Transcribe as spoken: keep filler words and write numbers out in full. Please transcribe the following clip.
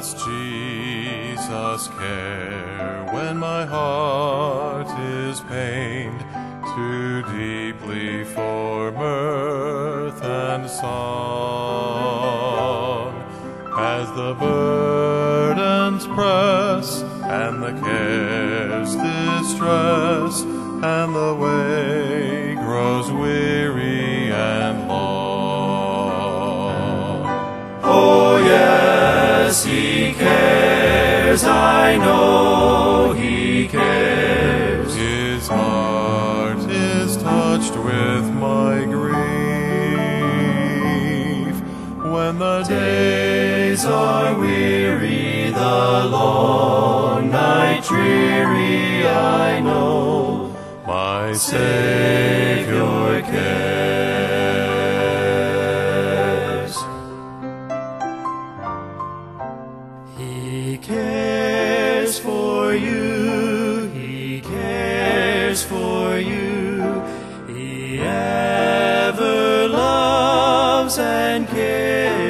Does Jesus care when my heart is pained too deeply for mirth and song? As the burdens press and the cares distress and the way grows weary and long. Oh yes, He cares, I know He cares. His heart is touched with my grief. When the days are weary, the long night dreary, I know my Savior cares. He cares for you, He cares for you, He ever loves and cares.